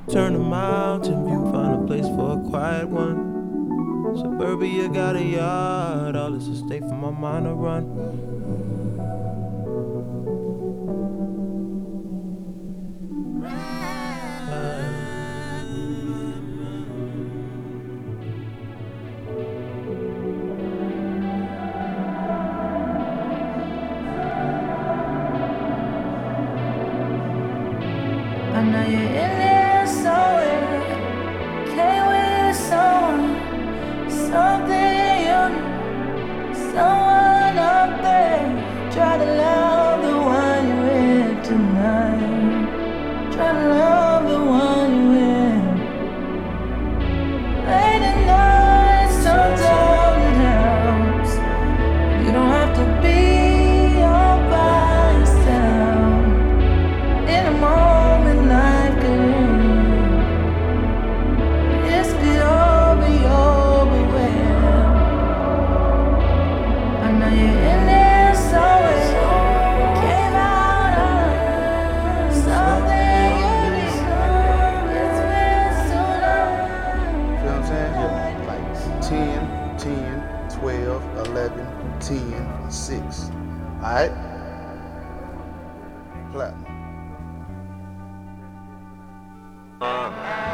Turn a mountain view, find a place for a quiet one. Suburbia got a yard, all this is stay for my mind to run. I know you're in there somewhere. Can't wait with someone, something you need, someone up there. Try to love the one you're with tonight. Try to love the one you're with. Late at night, sometimes it helps. You don't have to be all by yourself. In a moment like this, this could all be over with. I know you're in there somewhere. Came out of something you need. It's been so long. Feel what I'm saying? Yeah. Like 10, 10, 12, 11, 10, 6. Alright? Platinum.